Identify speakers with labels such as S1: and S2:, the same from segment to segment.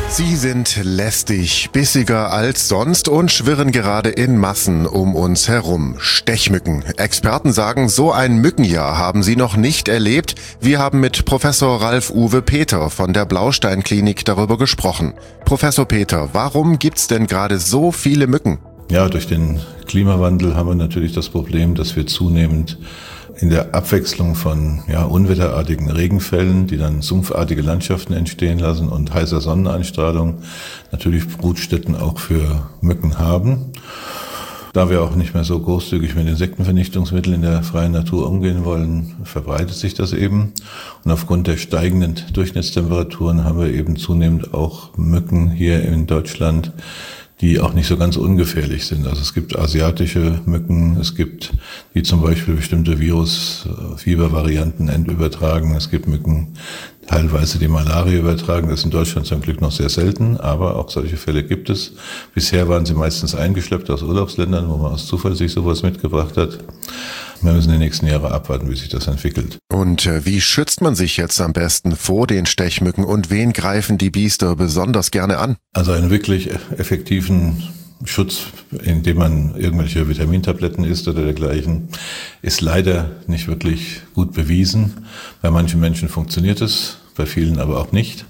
S1: Sie sind lästig, bissiger als sonst und schwirren gerade in Massen um uns herum. Stechmücken. Experten sagen, so ein Mückenjahr haben sie noch nicht erlebt. Wir haben mit Professor Ralf-Uwe Peter von der Blausteinklinik darüber gesprochen. Professor Peter, warum gibt's denn gerade so viele Mücken?
S2: Ja, durch den Klimawandel haben wir natürlich das Problem, dass wir zunehmend in der Abwechslung von unwetterartigen Regenfällen, die dann sumpfartige Landschaften entstehen lassen, und heißer Sonneneinstrahlung natürlich Brutstätten auch für Mücken haben. Da wir auch nicht mehr so großzügig mit Insektenvernichtungsmitteln in der freien Natur umgehen wollen, verbreitet sich das eben. Und aufgrund der steigenden Durchschnittstemperaturen haben wir eben zunehmend auch Mücken hier in Deutschland, die auch nicht so ganz ungefährlich sind. Also es gibt asiatische Mücken, es gibt die zum Beispiel bestimmte Fiebervarianten übertragen, es gibt Mücken teilweise die Malaria übertragen. Das ist in Deutschland zum Glück noch sehr selten, aber auch solche Fälle gibt es. Bisher waren sie meistens eingeschleppt aus Urlaubsländern, wo man aus Zufall sich sowas mitgebracht hat. Wir müssen die nächsten Jahre abwarten, wie sich das entwickelt.
S1: Und wie schützt man sich jetzt am besten vor den Stechmücken und wen greifen die Biester besonders gerne an?
S2: Also einen wirklich effektiven Schutz, indem man irgendwelche Vitamintabletten isst oder dergleichen, ist leider nicht wirklich gut bewiesen. Bei manchen Menschen funktioniert es, bei vielen aber auch nicht.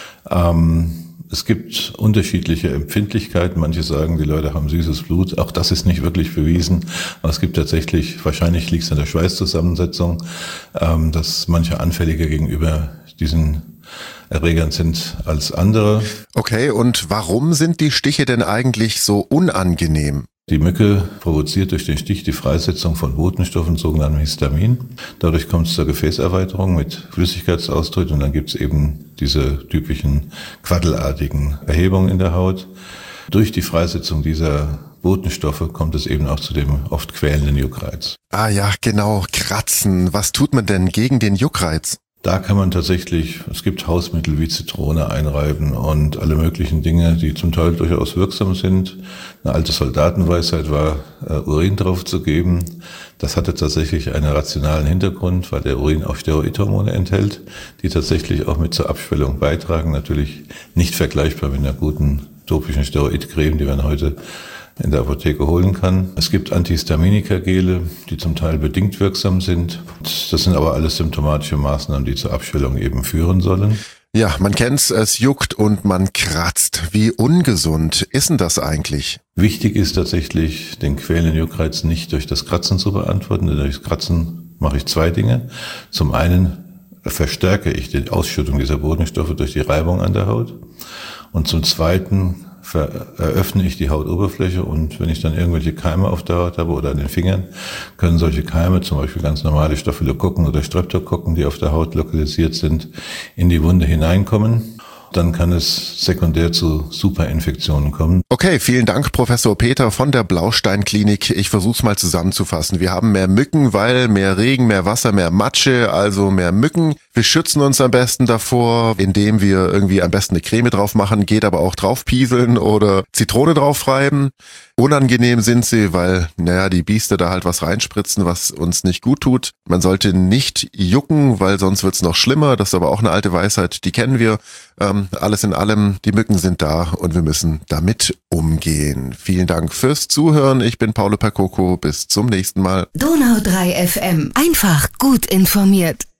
S2: Es gibt unterschiedliche Empfindlichkeiten. Manche sagen, die Leute haben süßes Blut. Auch das ist nicht wirklich bewiesen. Aber es gibt tatsächlich, wahrscheinlich liegt es an der Schweißzusammensetzung, dass manche anfälliger gegenüber diesen Erregern sind als andere.
S1: Okay, und warum sind die Stiche denn eigentlich so unangenehm?
S2: Die Mücke provoziert durch den Stich die Freisetzung von Botenstoffen, sogenanntem Histamin. Dadurch kommt es zur Gefäßerweiterung mit Flüssigkeitsaustritt und dann gibt es eben diese typischen quaddelartigen Erhebungen in der Haut. Durch die Freisetzung dieser Botenstoffe kommt es eben auch zu dem oft quälenden Juckreiz.
S1: Ah ja, genau, Kratzen. Was tut man denn gegen den Juckreiz?
S2: Da kann man tatsächlich, es gibt Hausmittel wie Zitrone einreiben und alle möglichen Dinge, die zum Teil durchaus wirksam sind. Eine alte Soldatenweisheit war, Urin drauf zu geben. Das hatte tatsächlich einen rationalen Hintergrund, weil der Urin auch Steroidhormone enthält, die tatsächlich auch mit zur Abschwellung beitragen. Natürlich nicht vergleichbar mit einer guten topischen Steroidcreme, die man heute in der Apotheke holen kann. Es gibt Antihistaminika-Gele, die zum Teil bedingt wirksam sind. Das sind aber alles symptomatische Maßnahmen, die zur Abschwellung eben führen sollen.
S1: Ja, man kennt's, es juckt und man kratzt. Wie ungesund ist denn das eigentlich?
S2: Wichtig ist tatsächlich, den quälenden Juckreiz nicht durch das Kratzen zu beantworten. Denn durch das Kratzen mache ich zwei Dinge. Zum einen verstärke ich die Ausschüttung dieser Botenstoffe durch die Reibung an der Haut. Und zum zweiten eröffne ich die Hautoberfläche, und wenn ich dann irgendwelche Keime auf der Haut habe oder an den Fingern, können solche Keime, zum Beispiel ganz normale Staphylokokken oder Streptokokken, die auf der Haut lokalisiert sind, in die Wunde hineinkommen. Dann kann es sekundär zu Superinfektionen kommen.
S1: Okay, vielen Dank, Professor Peter von der Blausteinklinik. Ich versuch's mal zusammenzufassen. Wir haben mehr Mücken, weil mehr Regen, mehr Wasser, mehr Matsche, also mehr Mücken. Wir schützen uns am besten davor, indem wir irgendwie am besten eine Creme drauf machen, geht aber auch draufpieseln oder Zitrone draufreiben. Unangenehm sind sie, weil, die Biester da halt was reinspritzen, was uns nicht gut tut. Man sollte nicht jucken, weil sonst wird's noch schlimmer. Das ist aber auch eine alte Weisheit, die kennen wir. Alles in allem, die Mücken sind da und wir müssen damit umgehen. Vielen Dank fürs Zuhören. Ich bin Paulo Percoco. Bis zum nächsten Mal.
S3: Donau 3 FM. Einfach gut informiert.